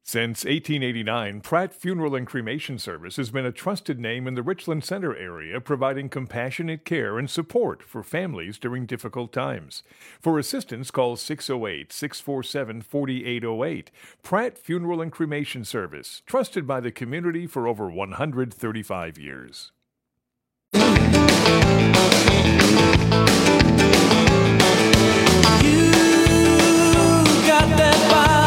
Since 1889, Pratt Funeral and Cremation Service has been a trusted name in the Richland Center area, providing compassionate care and support for families during difficult times. For assistance, call 608-647-4808. Pratt Funeral and Cremation Service, trusted by the community for over 135 years. You got that body.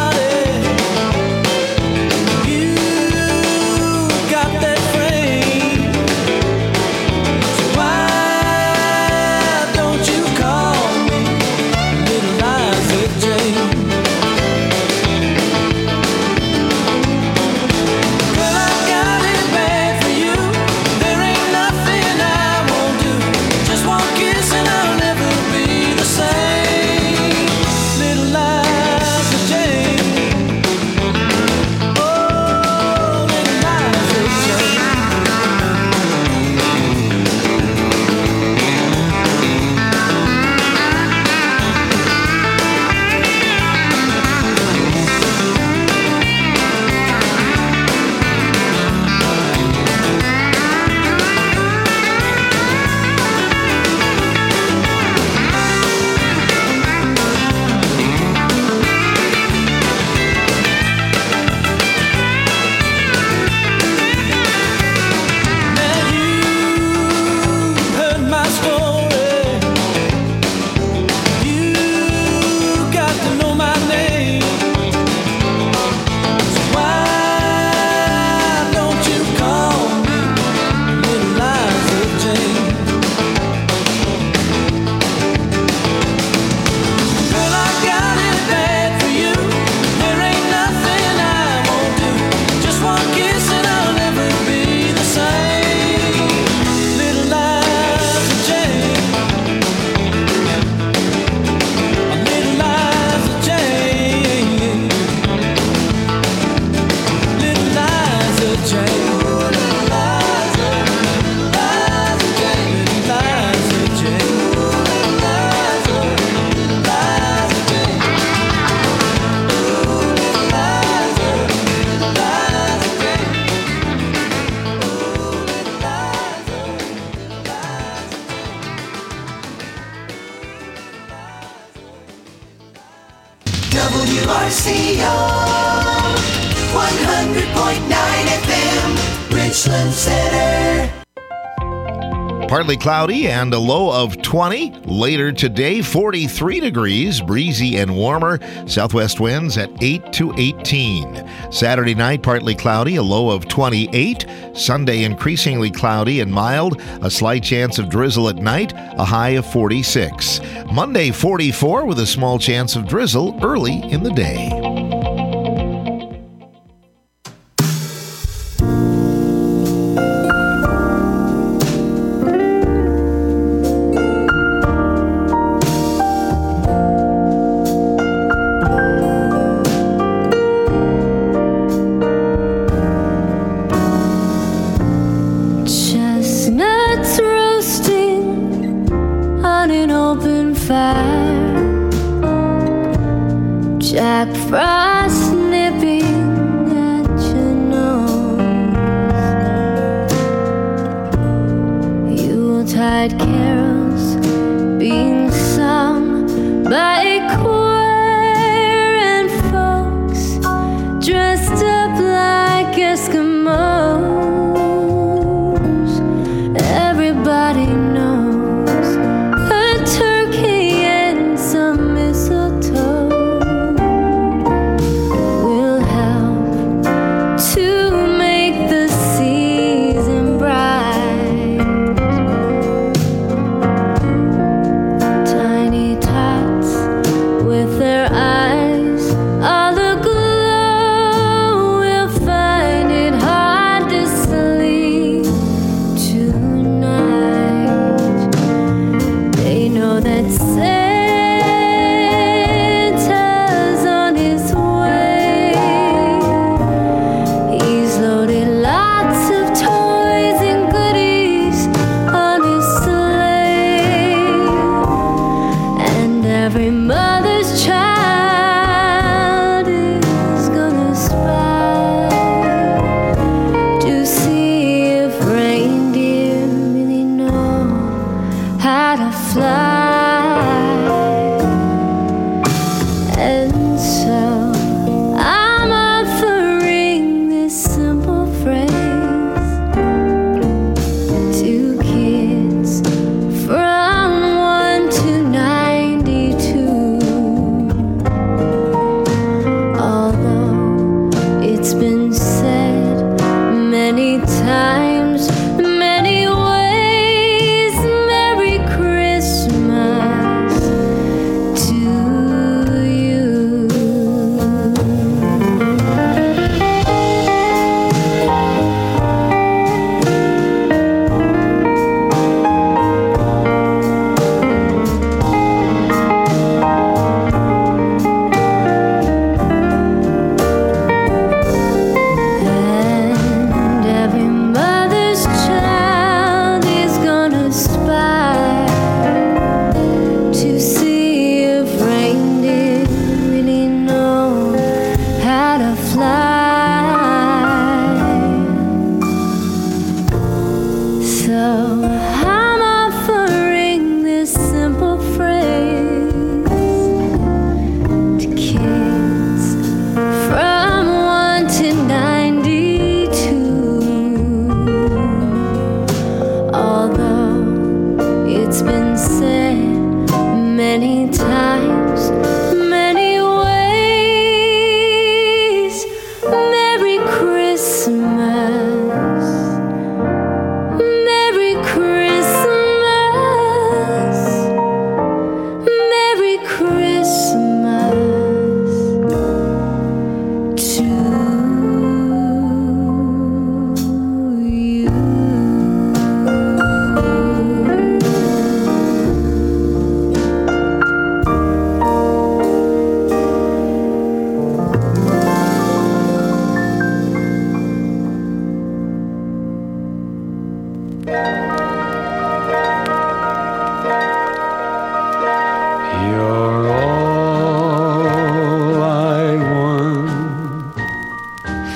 WRCO 100.9 FM, Richland Center. Partly cloudy and a low of 20. Later today, 43 degrees, breezy and warmer. Southwest winds at 8 to 18. Saturday night, partly cloudy, a low of 28. Sunday, increasingly cloudy and mild. A slight chance of drizzle at night, a high of 46. Monday, 44 with a small chance of drizzle early in the day. Jack Frost nipping at your nose. Yuletide carols being sung by a choir and folks dressed up like Eskimos. Everybody knows a turkey and some mistletoe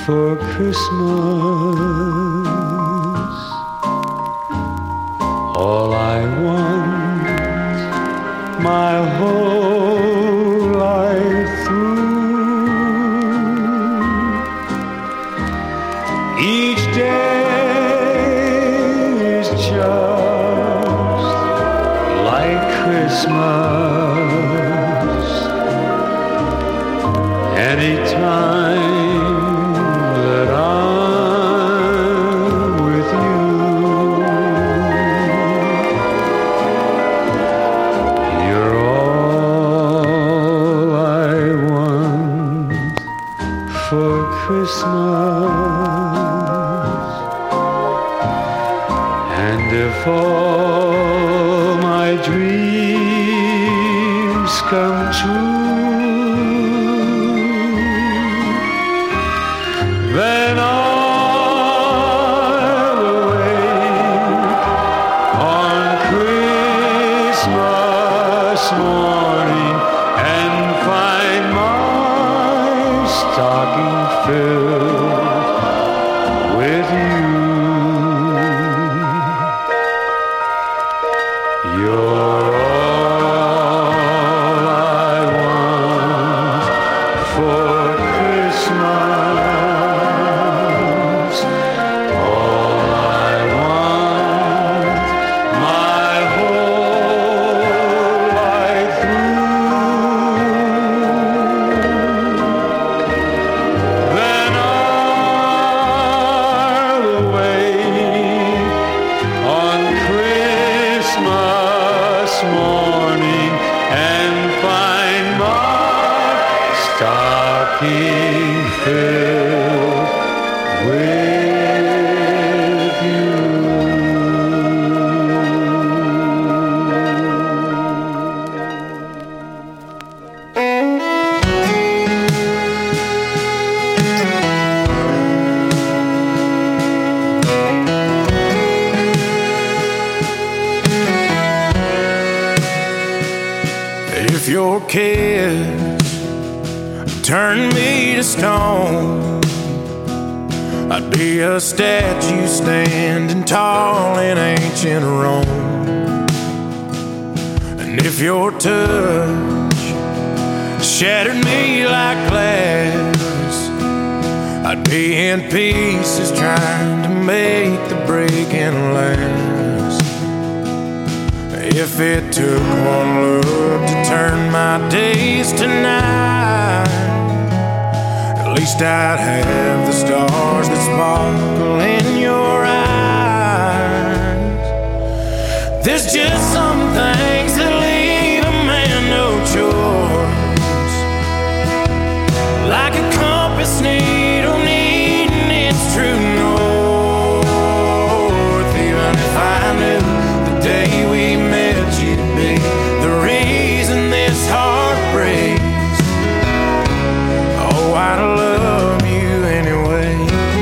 for Christmas. All I want my whole life through. Each day is just like Christmas. Anytime that I'm with you, you're all I want for Christmas. And if all my dreams come true, then I'll awake on Christmas morning and find my stocking filled with you. You're all I want for Christmas. All I want my whole life through. Then I'll awake on Christmas morning and find my stocking filled with you. If your kids turn me to stone, I'd be a statue standing tall in ancient Rome. And if your touch shattered me like glass, I'd be in pieces trying to make the breaking last. If it took one look to turn my days to night, at least I'd have the stars that sparkle in your eyes. There's just some things that leave a man no choice, like a compass needle needing its true north. Even if I knew the day we met you'd be the reason this heart breaks, oh, I'd love you anyway.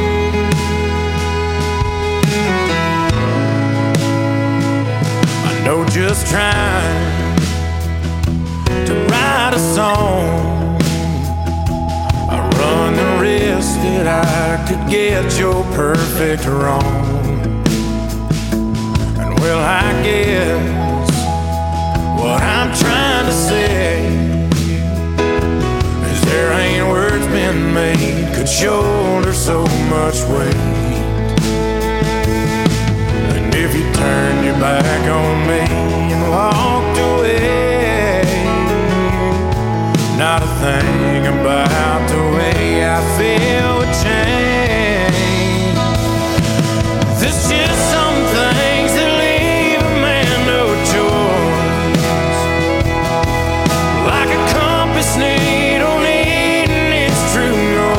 I know just trying to write a song, I run the risk that I could get your perfect wrong. And well, I guess what I'm trying to say is there ain't words been made could shoulder so much weight. And if you turned your back on me and walked away, not a thing about the way I feel would change. There's just some things that leave a man no choice, like a compass needle needing its true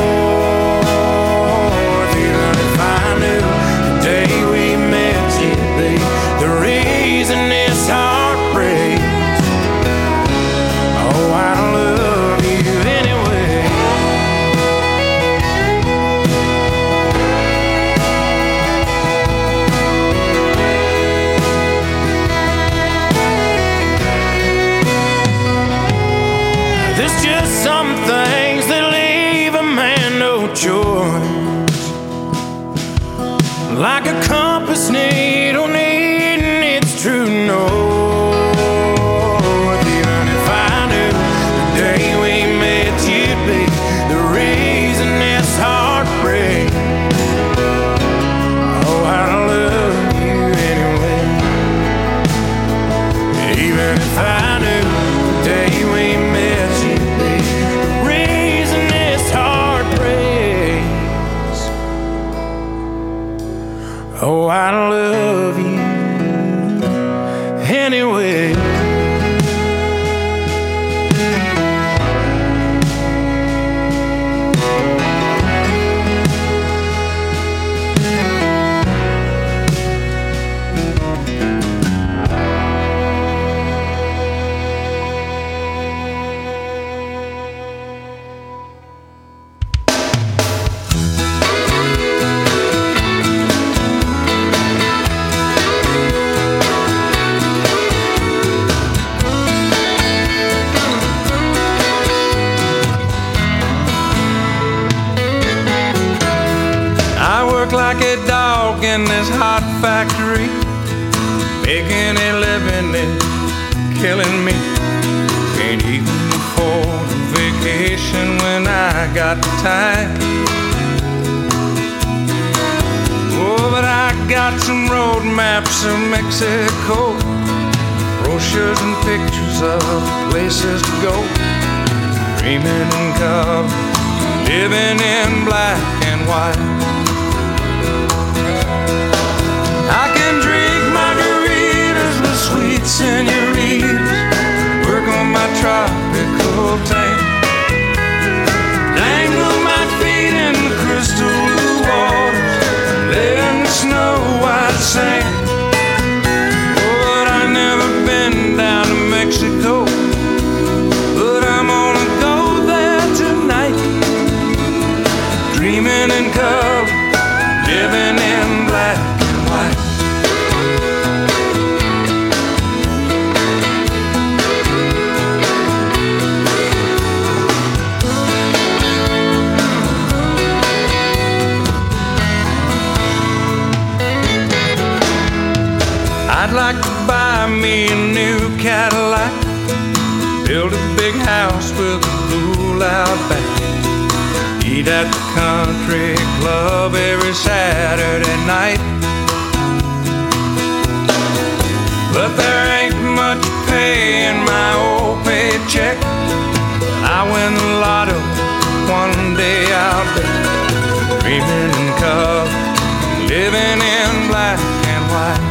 north. Even if I knew the day we met you'd be the reason this heart breaks, oh, I love you anyway. Oh, I love you anyway. Like a dog in this hot factory, making a living is killing me. Can't even afford a vacation when I got the time. Oh, but I got some road maps of Mexico, brochures and pictures of places to go. Dreaming in color, living in black and white. I can drink margaritas with sweet senoritas, work on my tropical tank, dangle my feet in the crystal blue waters, lay in the snow white sand. Oh, but I've never been down to Mexico, but I'm gonna go there tonight. Dreaming in color, living in black and white. I'd like to buy me a new Cadillac, build a big house with a pool out back, eat at the country club every Saturday night. But there ain't much pay in my old paycheck. I win the lotto one day out there, dreaming in color, living in black and white.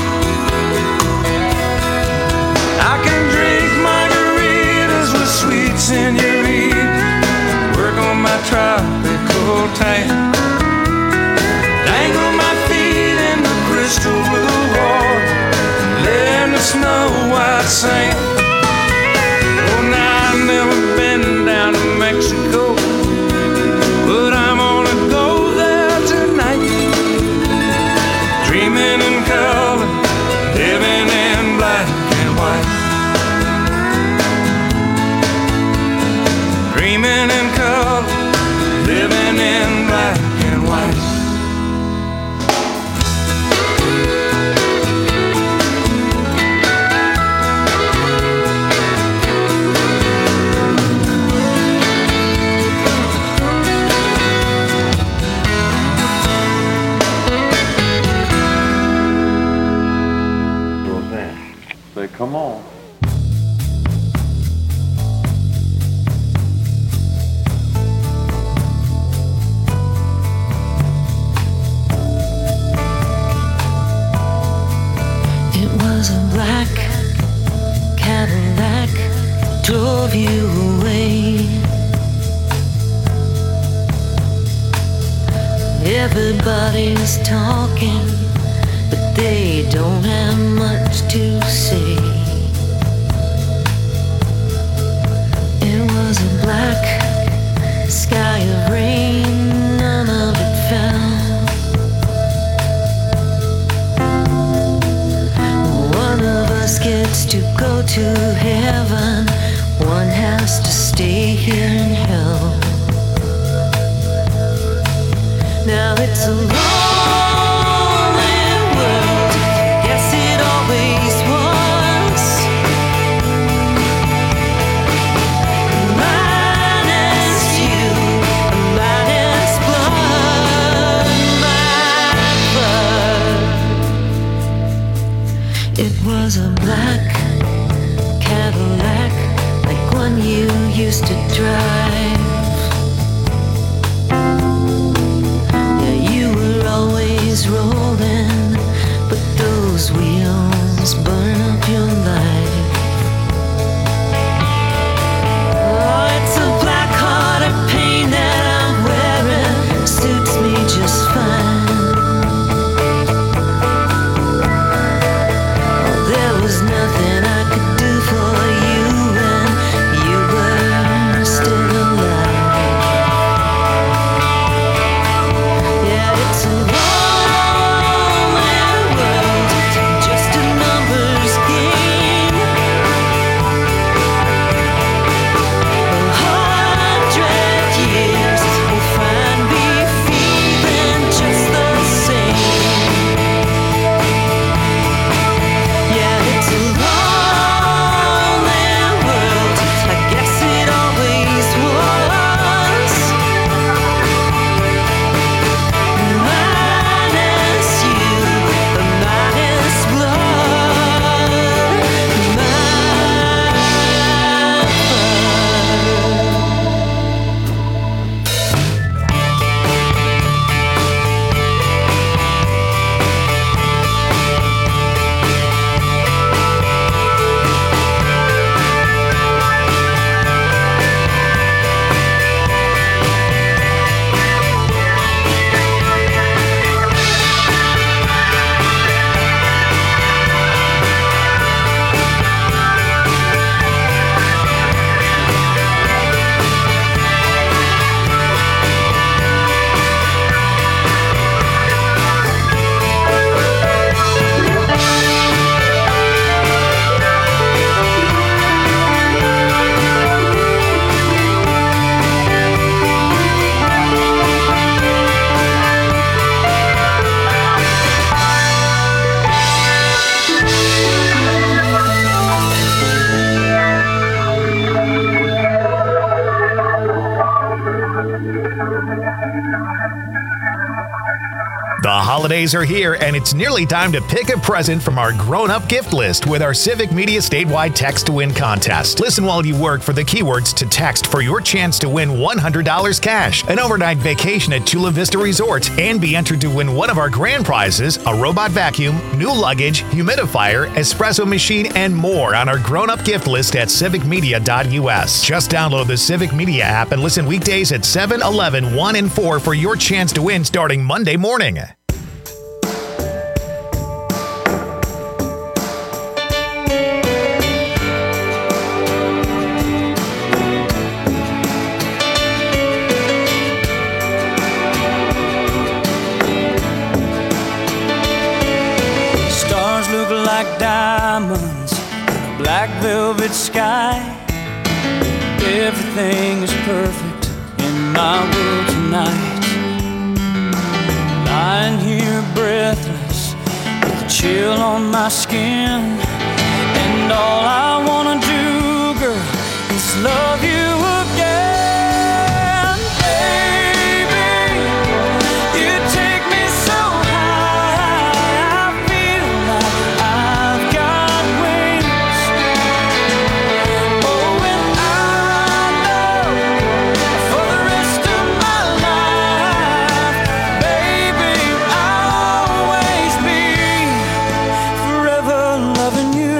I can drink margaritas with sweet senoritas, work on my tropical tank, dangle my feet in the crystal blue water, lay in the snow white sand. Oh, now I've never been down to Mexico, but I'm gonna go there tonight. Dreaming in color, living in black and white. Dreaming in color, living in black and white. Roseanne, say, come on. It was a black Cadillac drove you away. Everybody's talking, but they don't have much to say. It was a black sky of rain, none of it fell. One of us gets to go to heaven, one has to stay here in hell. Now it's a lonely world, yes it always was. Minus you, minus blood, my blood. It was a black Cadillac, like one you used to drive. Yeah, you were always The holidays are here, and it's nearly time to pick a present from our grown-up gift list with our Civic Media statewide Text to Win contest. Listen while you work for the keywords to text for your chance to win $100 cash, an overnight vacation at Chula Vista Resort, and be entered to win one of our grand prizes, a robot vacuum, new luggage, humidifier, espresso machine, and more on our grown-up gift list at civicmedia.us. Just download the Civic Media app and listen weekdays at 7, 11, 1, and 4 for your chance to win starting Monday morning. Like diamonds in a black velvet sky. Everything is perfect in my world tonight. Lying here breathless with a chill on my skin, and all I wanna do, girl, is love you again. Baby, you take me so high, I feel like I've got wings. Oh, and I know for the rest of my life, baby, I'll always be forever loving you.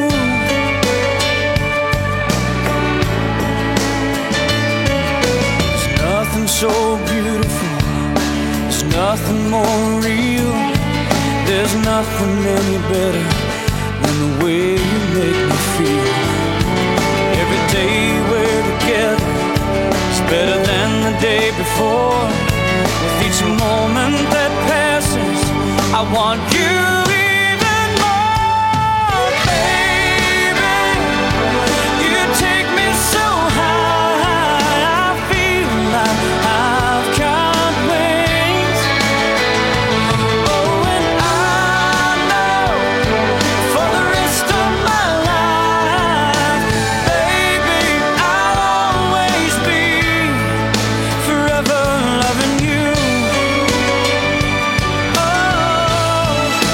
There's nothing so beautiful, there's nothing more real, there's nothing any better than the way you make me feel. Every day we're together is better than the day before. With each moment that passes, I want you even more. Baby, you take me so high, I feel like I've got wings. Oh, and I know for the rest of my life, baby, I'll always be forever loving you. Oh,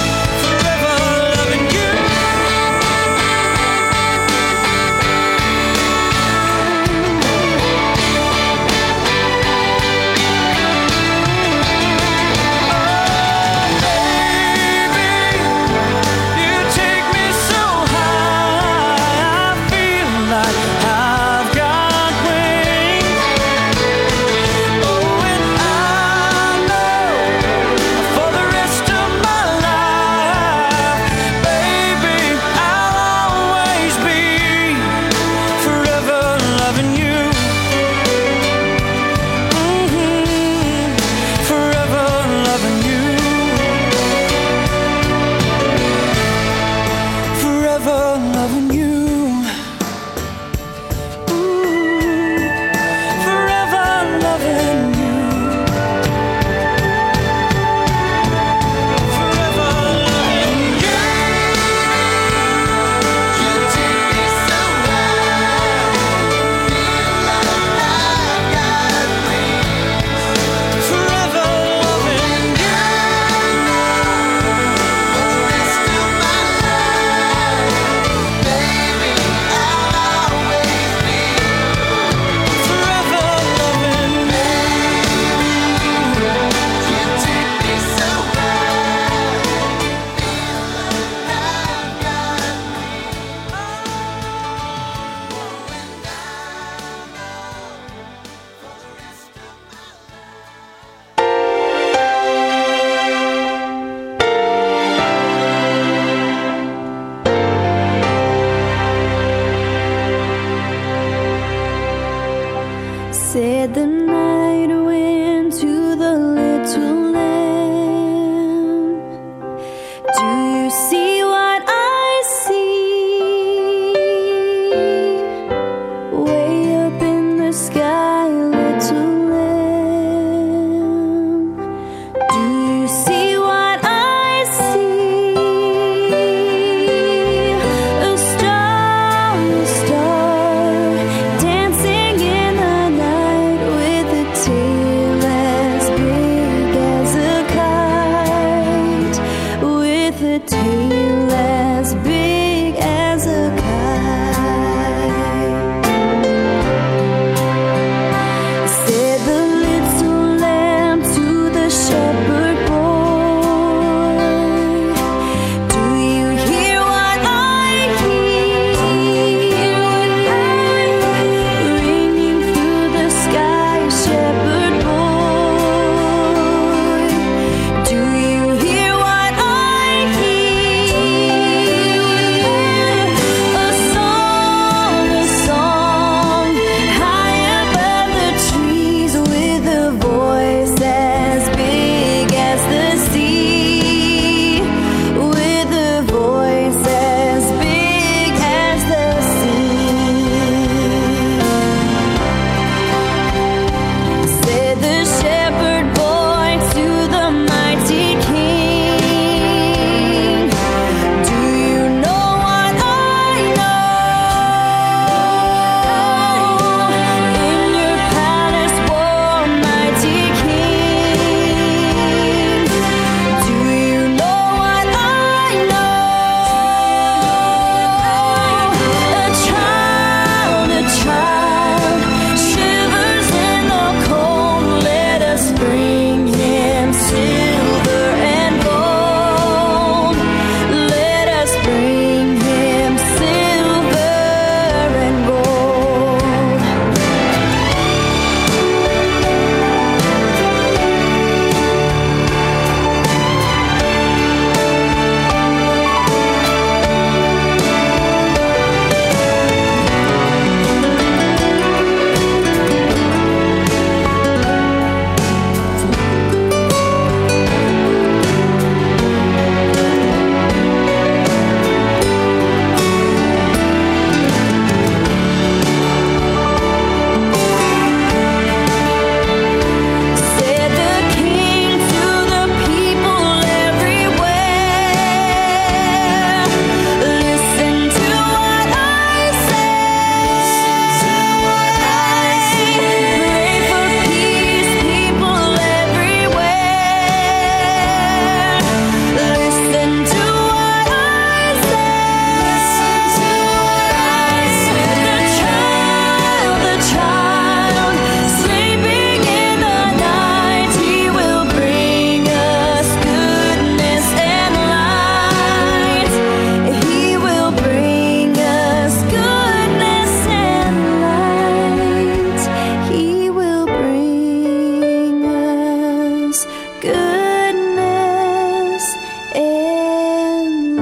goodness in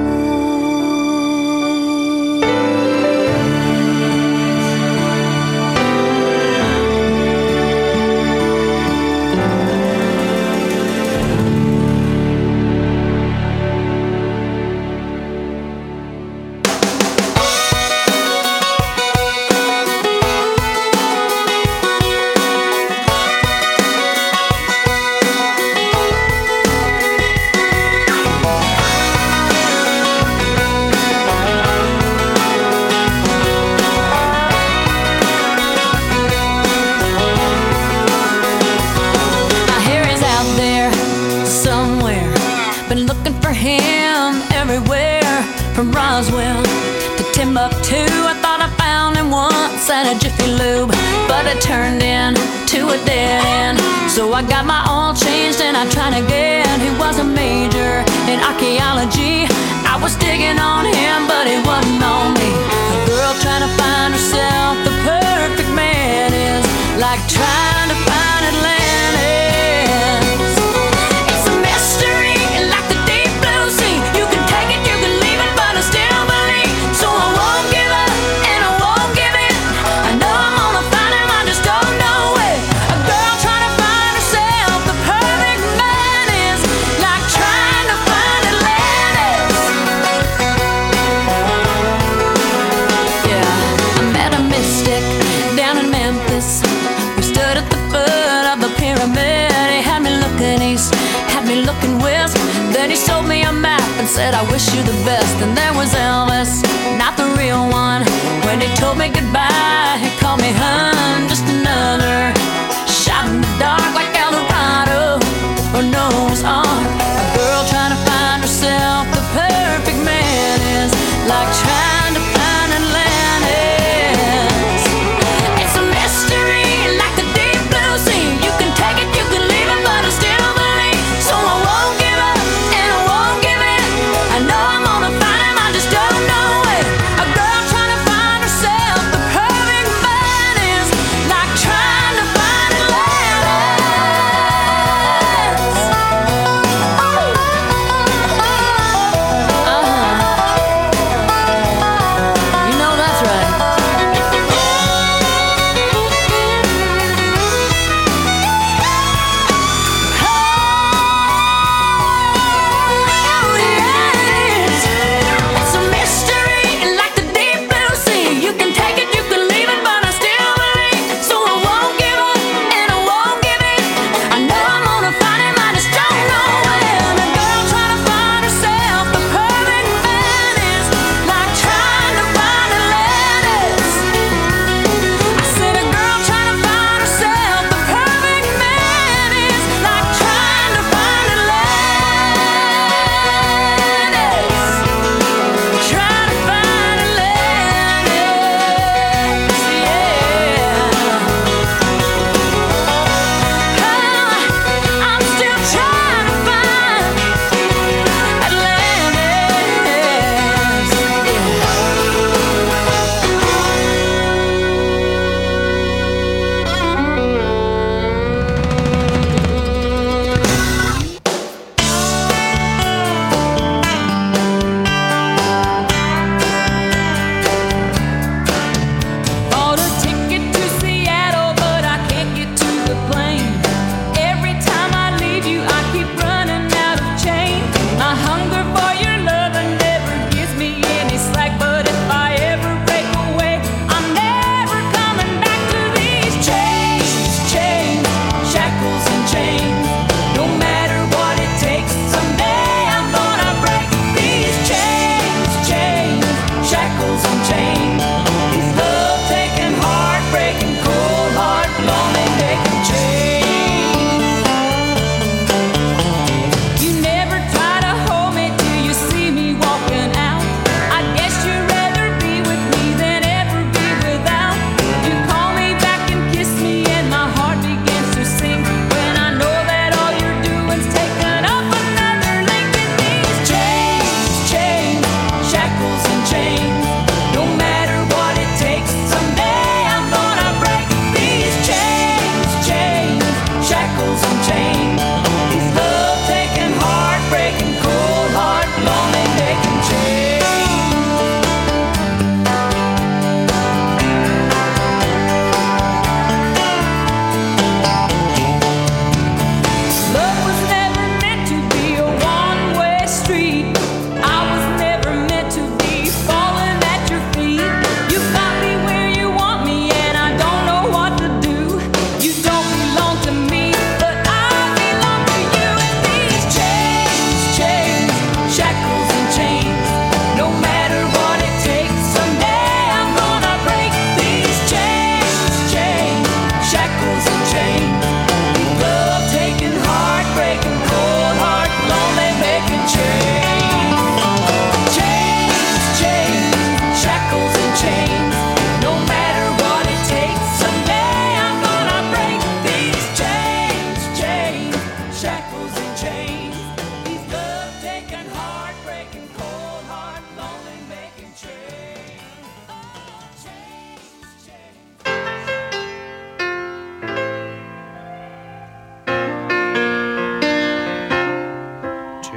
from Roswell to Timbuktu. I thought I found him once at a Jiffy Lube, but it turned into a dead end. So I got my oil changed and I tried again. He was a major in archaeology. I was digging on him, but it wasn't on me. A girl trying to find herself the perfect man is like trying to find Atlantis. It's a mystery, like the deep blue sea. You can take it, you can leave it, but I still believe. So I won't give up and I won't give in. I know I'm gonna find him, I just don't know it. A girl trying to find herself the perfect man is like trying to find Atlantis. Yeah, I met a mystic down in Memphis. We stood at the foot of the pyramid. He had me looking east, had me looking west. Then he showed me a map and said, I wish you the best. And there was Elvis, not the real one. When he told me goodbye, he called me hun, just another shot in the dark like Eldorado or Noah's Ark. A girl trying to find herself the perfect man is like trying to find Atlantis. It's a mystery, like the deep blue sea. You can take it, you can leave it, but I still believe. So I won't give up and I won't give in. I know I'm gonna find him, I just don't know it. A girl trying to find herself the perfect man is like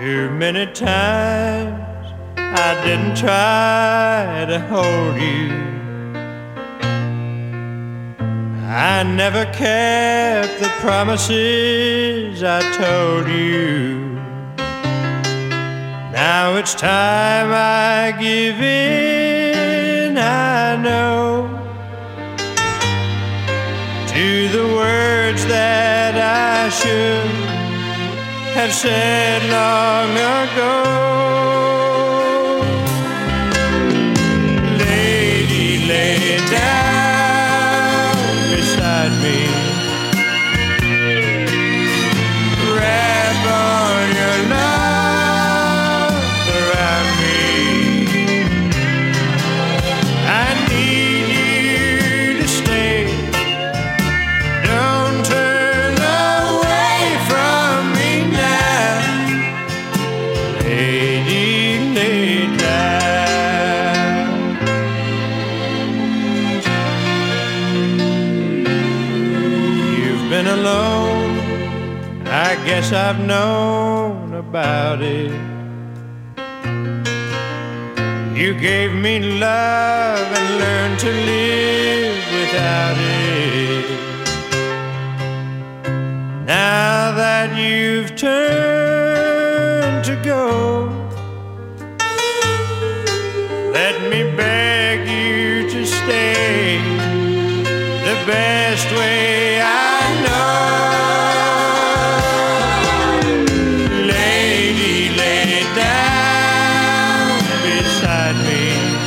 Too many times I didn't try to hold you. I never kept the promises I told you. Now it's time I give in, I know, to the words that I should have said long ago. Lady, lay down beside me, wrap all your love around me. I need you to stay. Don't turn away from me now. Lady, lay down. You've been alone, I guess I've known about it. You gave me love and learned to live without it. Now that you've turned to go, let me beg you to stay the best way I know. Lady, lay down beside me,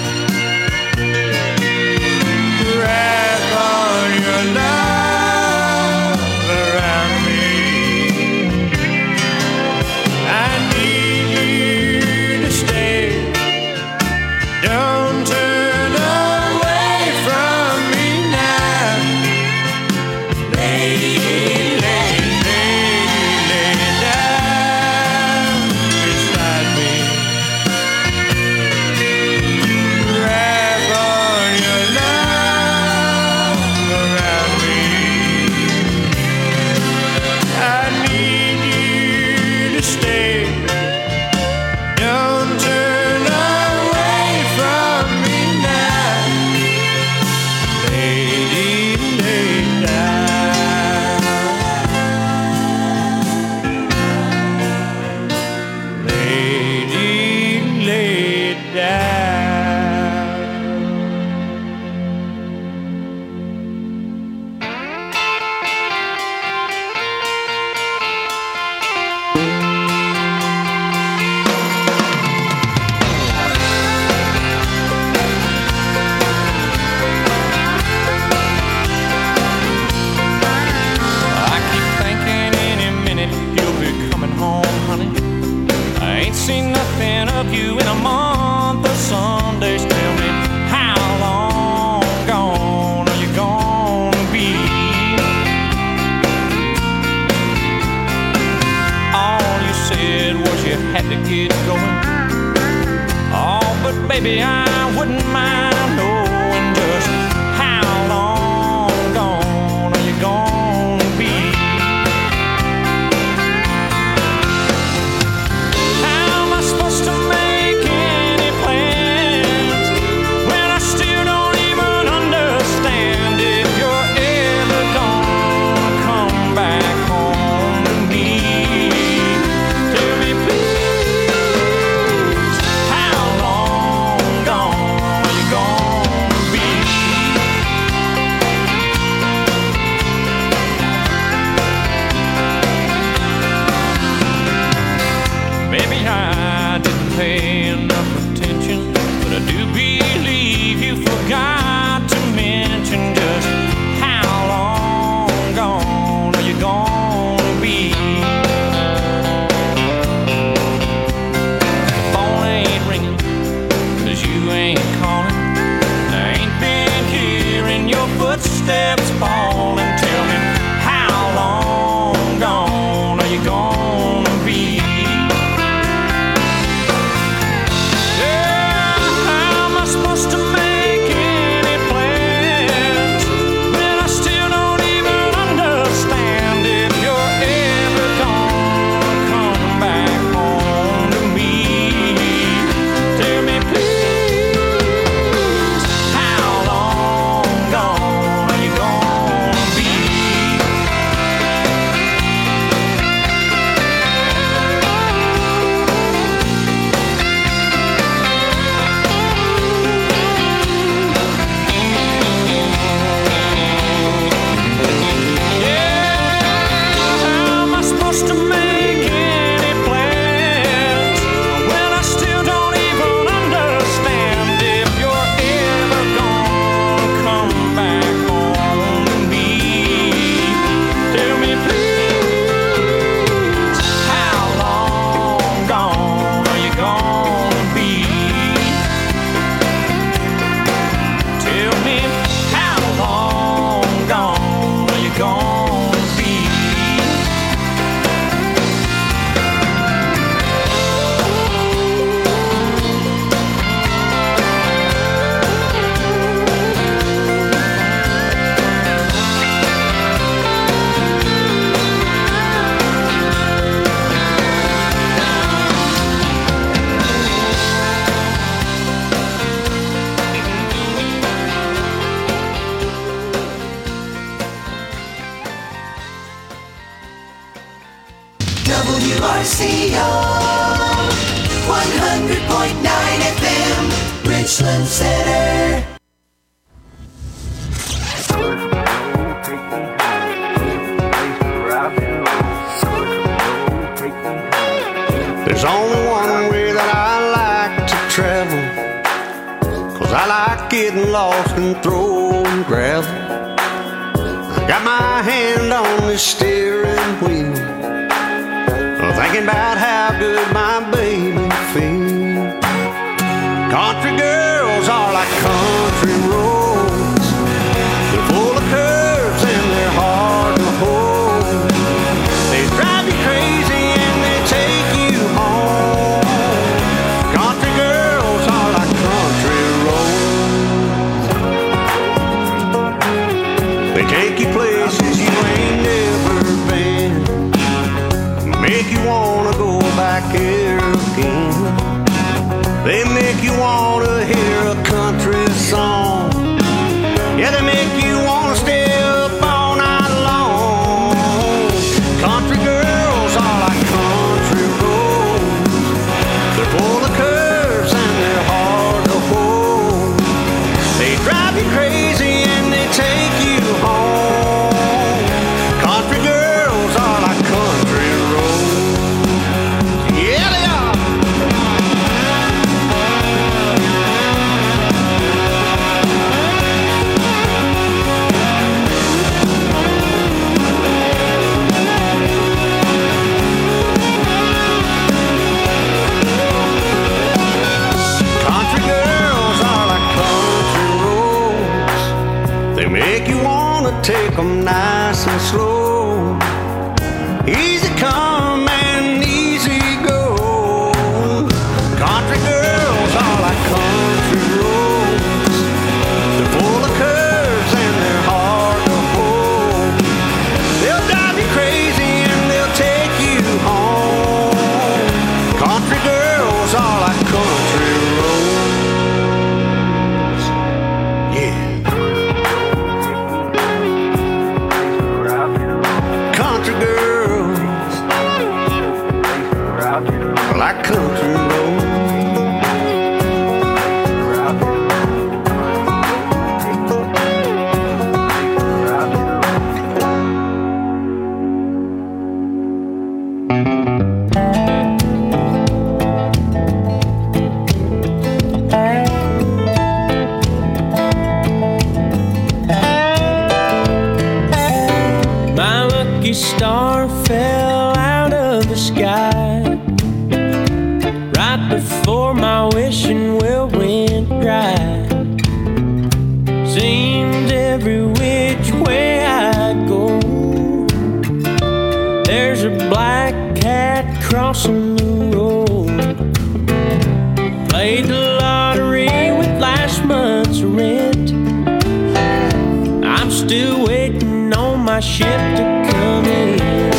wrap all your love around me. I need you to stay. Don't turn away from me now. Lady, lay down beside me, wrap all your love around me. I need you to stay. Don't turn away from me now. Lady, lay down. Lady, lay down. I keep thinking any minute you'll be coming home, honey. I ain't seen nothing of you in a month of Sundays. Tell me, how long gone are you gonna be? All you said was you had to get going. Oh, but baby, I wouldn't mind knowing just how long gone are you gonna be? How am I supposed to make any plans when I still don't even understand if you're ever gonna come back home to me? Tell me please, how long gone are you gonna RCO 100.9 FM, Richland Center. There's only one way that I like to travel, 'cause I like getting lost and throwing gravel. I got my hand on the steering wheel, thinking about how good my baby feels. Country girls are like country roads. They're full of curves and they're hard to hold. They drive you crazy and they take you home. Country girls are like country roads. They take you places you ain't never been, make you wanna go back here again. They make you wanna hear a country song. Yeah, they make you wanna stay up all night long. Country girls are like country roads. They're full of curves and they're hard to hold. They drive you crazy and they take you home. Country girls are like country roads. Yeah, they are. Country girls are like country roads. They make you wanna take them nice and slow. Easy come and easy go. Country girls are like country roads. They're full of curves and they're hard to hold. They'll drive you crazy and they'll take you home. Country girls are like country roads. Yeah. Country girls like country roads. My lucky star fell out of the sky right before my wishing well went dry. Seems every which way I go, there's a black cat crossing the road. Played the lottery with last month's rent. I'm still waiting on my ship to come in.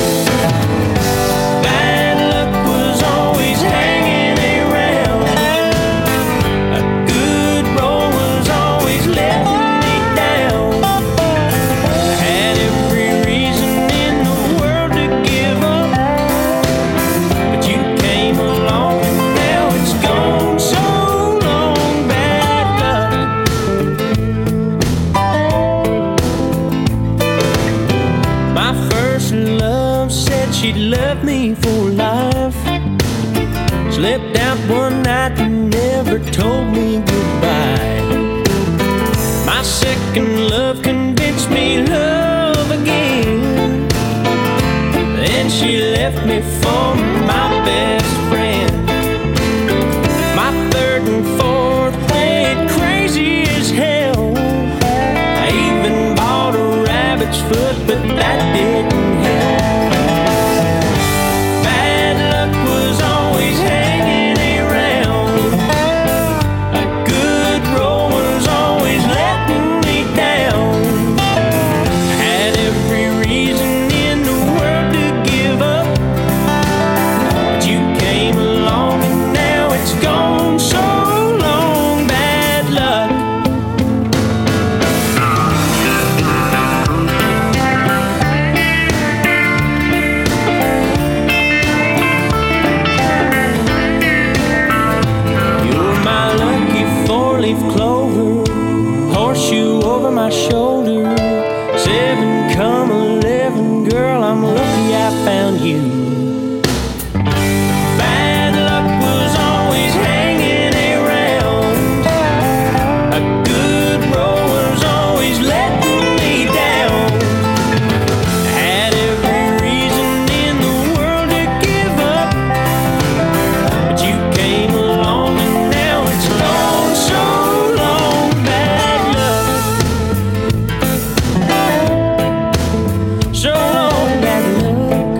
Bad luck was always hanging around. A good roll was always letting me down. I had every reason in the world to give up, but you came along and now it's gone so long. Bad luck. My first love said she'd love me for life. Slipped out one night and never told me goodbye. My second love convinced me love again. Then she left me for my best friend. My third and fourth played crazy as hell. I even bought a rabbit's foot, but that didn't help. Bad luck was always hanging around. A good roll was always letting me down. Had every reason in the world to give up, but you came along and now it's gone so long. Bad luck. my shoulder. 7 come 11, girl, I'm lucky I found you. Bad luck was always hanging around. A good roll was always letting me down. Had every reason in the world to give up, but you came along and now it's gone so long. Bad luck, so long, bad luck.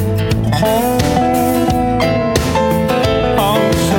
Oh, so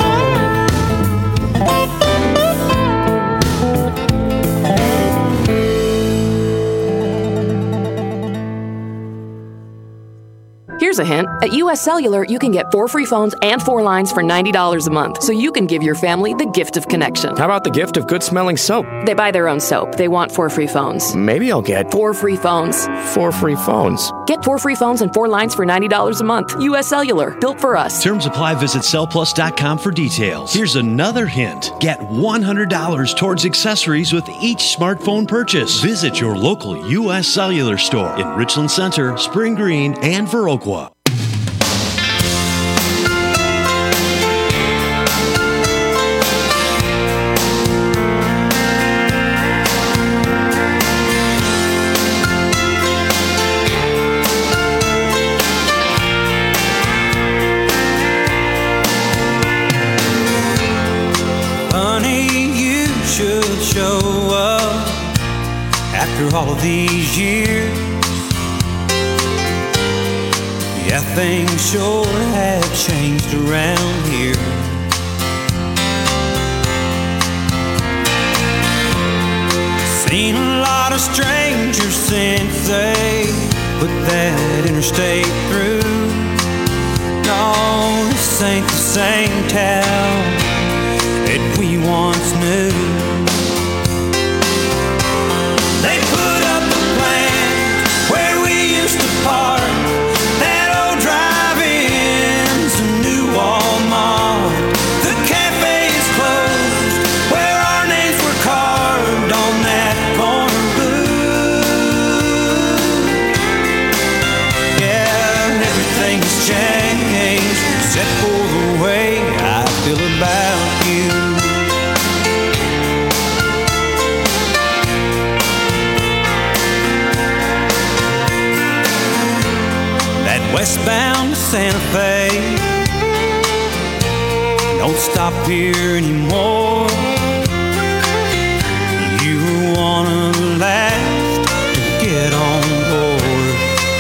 Here's a hint. At US Cellular, you can get 4 free phones and 4 lines for $90 a month, so you can give your family the gift of connection. How about the gift of good-smelling soap? They buy their own soap. They want 4 free phones. Maybe I'll get 4 free phones. 4 free phones. Get 4 free phones and 4 lines for $90 a month. US Cellular, built for us. Terms apply. Visit cellplus.com for details. Here's another hint. Get $100 towards accessories with each smartphone purchase. Visit your local US Cellular store in Richland Center, Spring Green, and Viroqua. Honey, you should show up after all of these years. Yeah, things sure have changed around here. Seen a lot of strangers since they put that interstate through. No, this ain't the same town that we once knew. They put up a plan where we used to park. That old drive-in's a new Walmart. The cafe is closed where our names were carved on that corner booth. Yeah, everything's changed except for the way I feel about you. That westbound to Santa Fe don't stop here anymore. You were one of the last to get on board.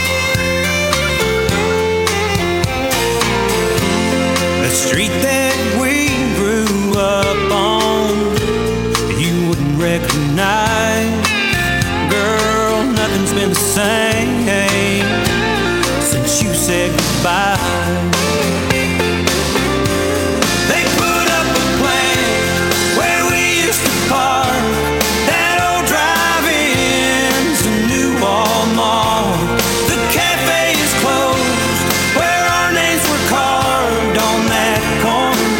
The street that we grew up on, you wouldn't recognize. Girl, nothing's been the same since you said goodbye. They put up a plan where we used to park. That old drive-in's a new Walmart. The cafe is closed where our names were carved on that corner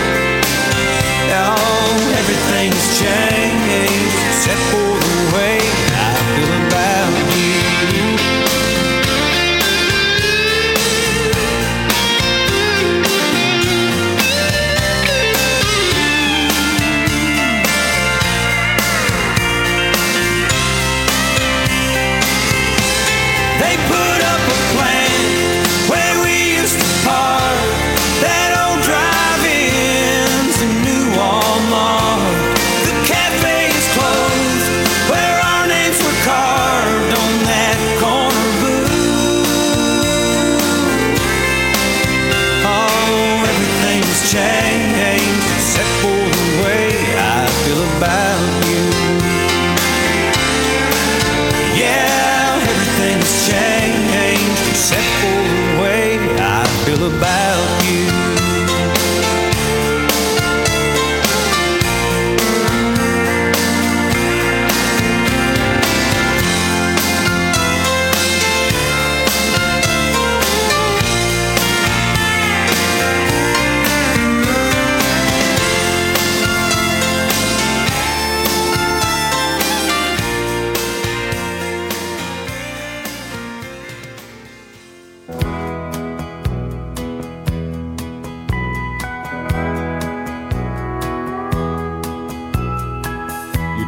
booth. Oh, everything's changed except for the way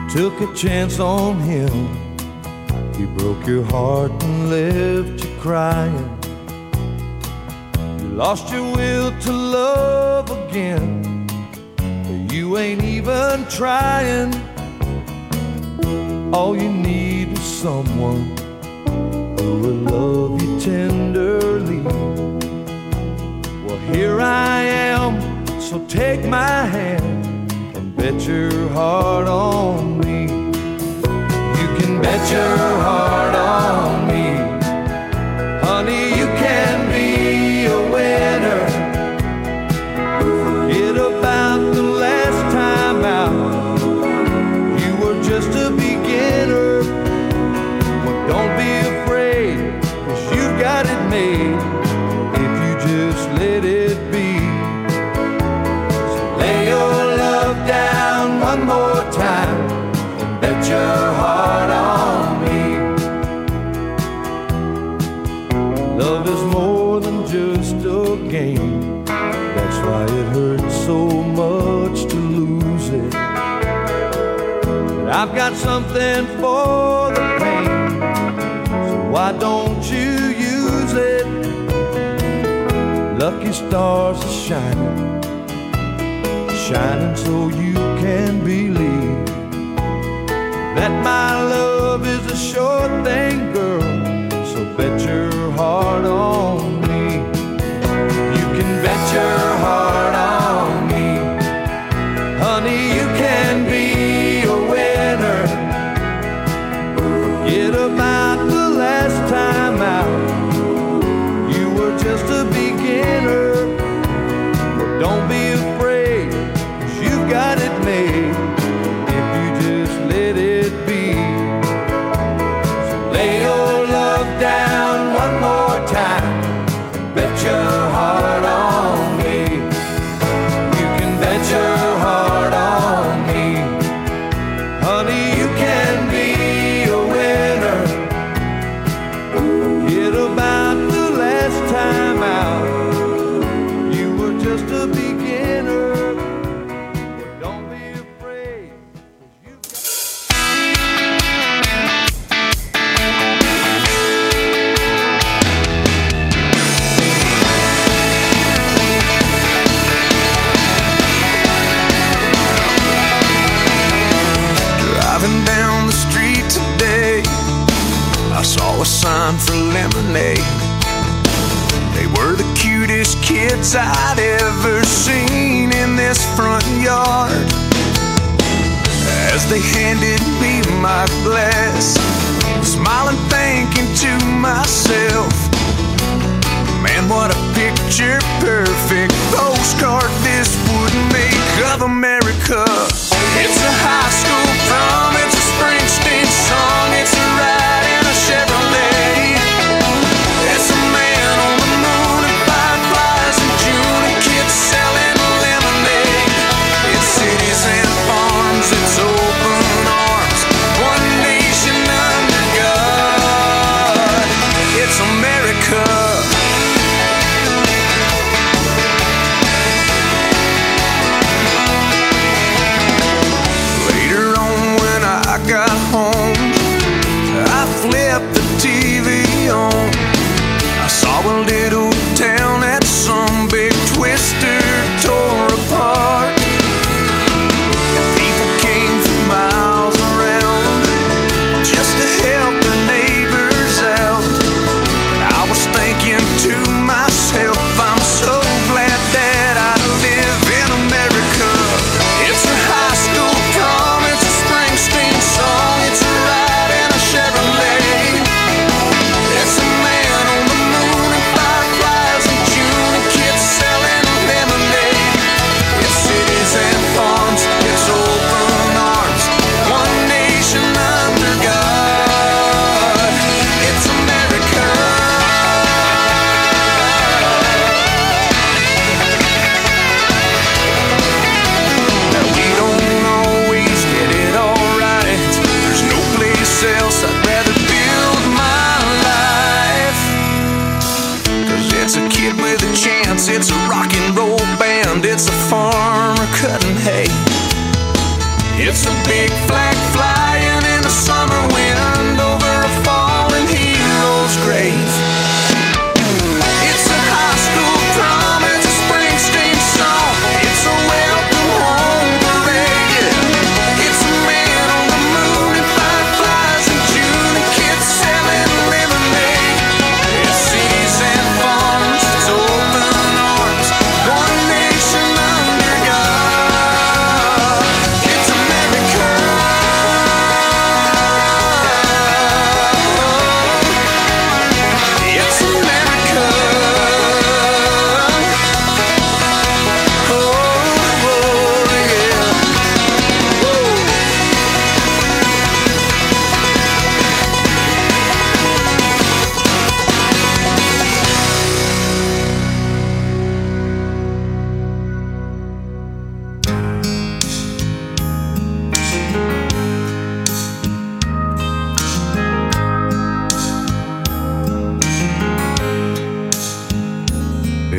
took a chance on him. He broke your heart and left you crying. You lost your will to love again, but you ain't even trying. All you need is someone who will love you tenderly. Well, here I am, so take my hand and bet your heart on me. You can bet your heart on me. Honey, you can be a winner. Forget about the last time out. You were just a beginner. Well, don't be afraid, 'cause you've got it made if you just let it be. So lay your love down one more time and bet your heart on me. Love is more than just a game. That's why it hurts so much to lose it. But I've got something for the pain, so why don't you use it? Lucky stars are shining, shining so you can believe that my love is a sure thing, girl. So bet your heart on me. You can bet your heart on me. Honey, you can be a winner. Forget about the last time out. You were just a beginner. But don't be afraid, 'cause you've got it made if you just let it be. So lay your love down one more time. Bet your heart on me. You can bet your heart on me. Honey, you can be a winner. Forget about the last time out. You were just a beginner. But don't be afraid, 'cause you've got Driving down the street today, I saw a sign for lemonade. They were the cutest kids I'd ever seen in this front yard. As they handed me my glass, smiling, thinking to myself, man, what a picture perfect postcard this would make of America. It's a high school prom, it's a Springsteen song, it's a ride in a Chevrolet. It's a man on the moon and fireflies in June and kids selling lemonade. It's cities and farms, it's open arms, one nation under God. It's America. Later on when I got home, I flipped the TV on. I saw a little town that some big twister tore apart. And people came from miles around just to help their neighbors out. And I was thinking to myself, I'm so glad that I live in America. It's a high school prom, it's a Springsteen song, it's a ride in a Chevrolet. It's a man on the moon and fireflies in June and kids selling lemonade. It's cities and farms, it's open arms, one nation under God. It's America. Now we don't always get it all right. There's no place else I'd rather build my life. 'Cause it's a kid with a chance, it's a rock and roll band, it's a farmer cutting hay. It's a big flag fly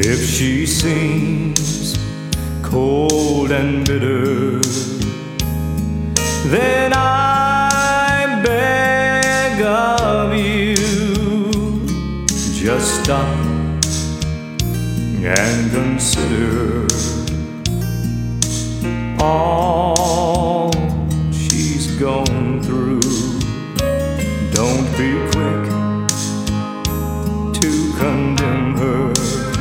If she seems cold and bitter, then I beg of you, just stop and consider all she's gone through. Don't be quick to condemn her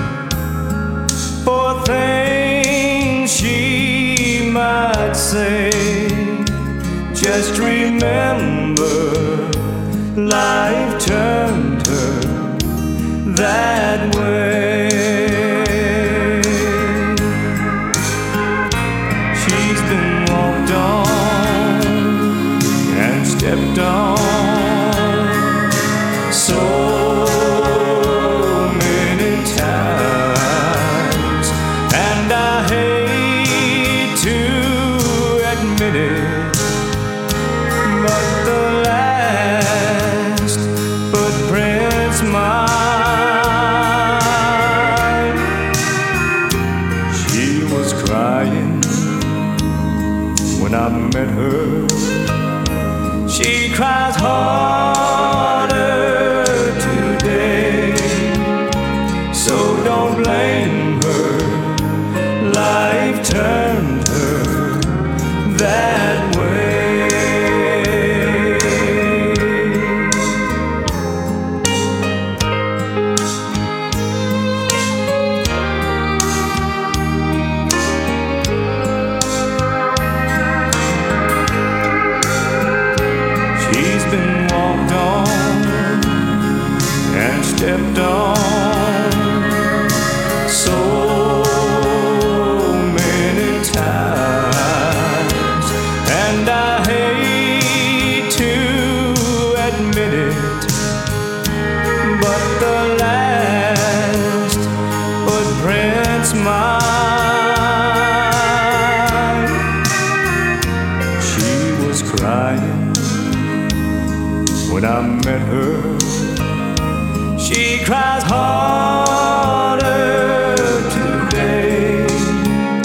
for things she might say. Just remember, life turned her that way. She's been walked on and stepped on so many times, and I hate to admit it, but the last footprints mine. She was crying when I met her. She cries harder today, so don't blame her. Life turned her that way. She's been walked on and stepped on